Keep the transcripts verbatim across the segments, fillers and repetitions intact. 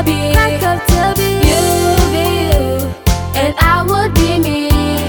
to be. Crack up to be. You be you, and I would be me.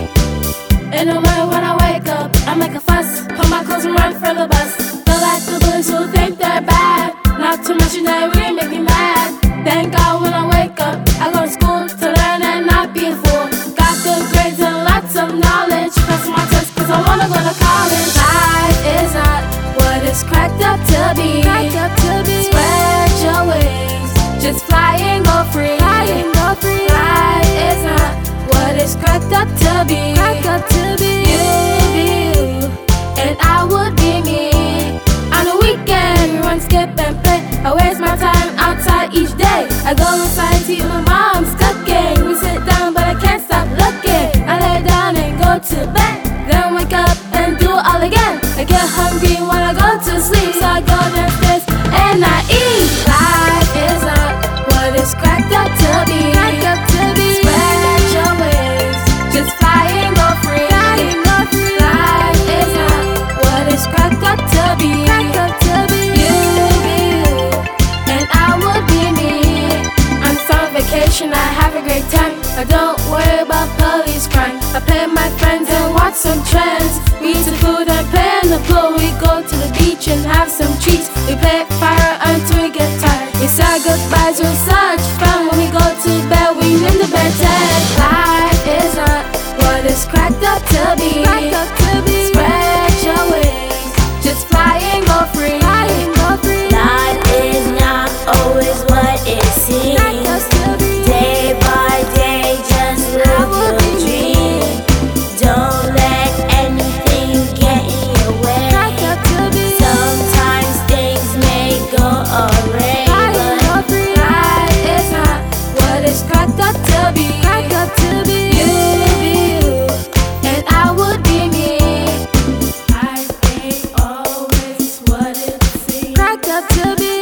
In the morning when I wake up, I make a fuss, put my clothes and run for the bus. Feel like the boys who think they're bad. Not too much and they really make me mad. Thank God when I wake up, I go to school to learn and not be a fool. Got good grades and lots of knowledge. Pass my test cause I wanna go to college. Life is not what it's cracked up to be. Cracked up to be. Spread your wings, just fly and go free. Fly and go free. Life is not what it's cracked up to be. Cracked up to be. You be you, and I would be me. On the weekend, we run, skip and play. I waste my time outside each day. I go inside to eat my mom's cooking. We sit down but I can't stop looking. I lay down and go to bed, then wake up and do it all again. I get hungry when I go to sleep, so I go downstairs and I eat. Life is not what it's cracked up to be. Cracked up to be. Spread your wings, just fly and go free. Fly and go free. Life is not what it's cracked up to be. Cracked up to be. You be you, and I would be me. On summer vacation, I have a great time. I don't worry about police crime. I play with my friends and watch some trends. We eat some food and play in the pool. We go to the beach and have some treats. We play fire until we get tired. We say goodbyes with such fun. When we go to bed, we in the bed dead. Life is not what it's cracked up to be. Cracked up to be. Spread your wings, just fly and go free. Fly and go free. Life is not always what it seems. Cracked up to be. Day by day, just live your dream. Don't let anything get in your way. Cracked up to be. Sometimes things may go awry, Fly and go but free. Life is not what it's cracked up to be. Cracked up to be. You be you, and I would be me. Life ain't always what it seems. Cracked up to be.